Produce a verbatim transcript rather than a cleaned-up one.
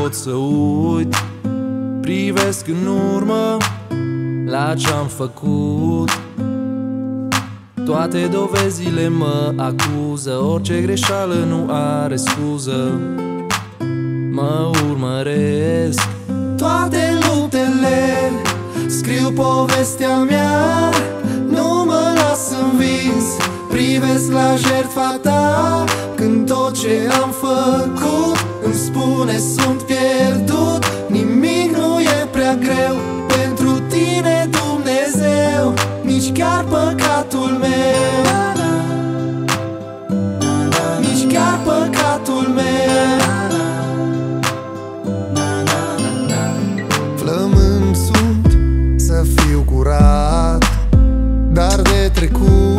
pot să uit. Privesc în urmă la ce-am făcut. Toate dovezile mă acuză, orice greșeală nu are scuză. Mă urmăresc toate luptele, scriu povestea mea, nu mă las învins. Privesc la jertfa ta, când tot ce am făcut îmi spune sunt pierdut. Nimic nu e prea greu pentru tine, Dumnezeu, nici chiar păcatul meu, nici chiar păcatul meu. Flămând sunt să fiu curat, dar de trecut